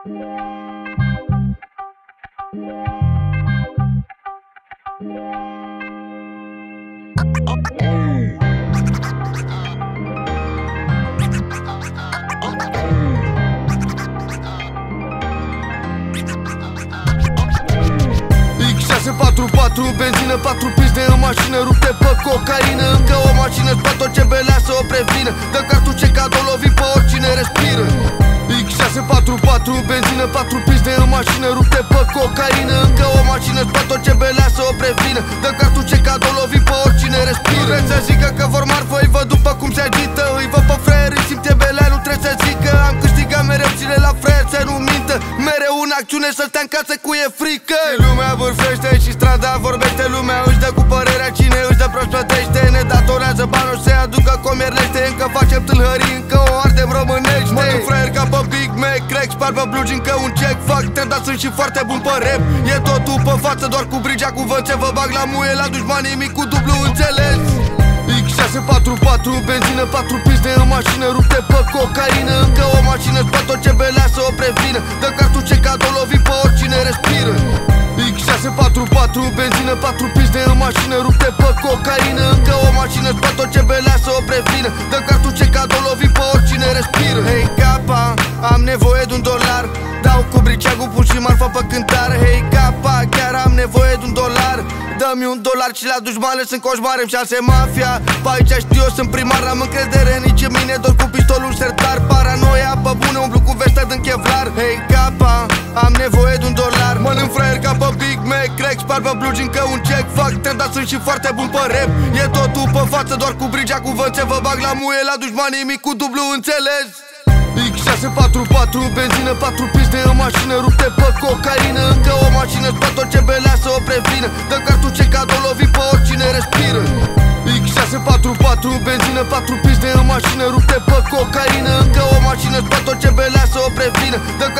X644, benzină, 4 piste în mașină, rupte pe cocaină. Încă o mașină, spate orice belea să o prevină. Dă cartuce cadou, lovi pe oricine respiră. X644, benzină, 4 piste în mașină, rupte pe cocaină. Încă o mașină, spate orice belea să o prevină. Dă cartuce cadou, lovi pe oricine respiră. Nu trebuie să zică că vor marfă, îi văd după cum se agită. Îi văd pe fraier, îi simte belea, nu trebuie să zică. Am câștigat mereu, ține la fraier să nu mintă. Mereu în acțiune, să stea în casă cu e frică. Și lumea bârfește și strada vorbește. Lumea își dă cu părerea, cine își dă prost plătește. Ne datorează bani, se aducă comerlește. Încă facem tâlhării, încă o ardem românești. Mănânc fraier ca pe Big Mac, crack, spar pe blugi, încă un check. Fac trend, dar sunt și foarte bun pe rap. E totul pe față, doar cu brigea, cu vânțe. Vă bag la muie, la dușmani, nimic cu dublu înțeles. X644, benzină, 4 piste în mașină, rupte pe cocaină. Încă o mașină, spate orice belea să o prevină. Dă cartuce cadou, lovi pe oricine respiră. X644, benzină, 4 piste în mașină, rupte pe cocaină. Încă o mașină, spate orice belea să o prevină. Dă cartuce cadou, lovi pe oricine respiră. Hei capa, am nevoie de $1. Dau cu briceagul, pun și marfa pe cântar. Hei capa, chiar am nevoie de $1. Dă-mi $1 și la dușmane sunt coșmare, îmi șanse mafia. Pe aici știu, eu sunt primar, am încredere nici în mine. Doar cu pistolul sertar, paranoia pe bune, umblu cu vestă din Kevlar. Hei capa, am nevoie de $1. Mănânc fraier ca pe Big Mac, crack, spar pe blugi, încă un check. Fac trend, dar sunt și foarte bun pe rap. E totul pe față, doar cu brigea, cu vânțe. Vă bag la muie, la dușmani, nimic cu dublu înțeles. X644, benzină, 4 piste în mașină, rupte pe cocaină. Încă o mașină, spate orice belea să o prevină. Dă cartuce cadou, lovi pe oricine respiră. X644, benzină, 4 piste în mașină, rupte pe cocaină. Încă o mașină, spate orice belea să o prevină. Dă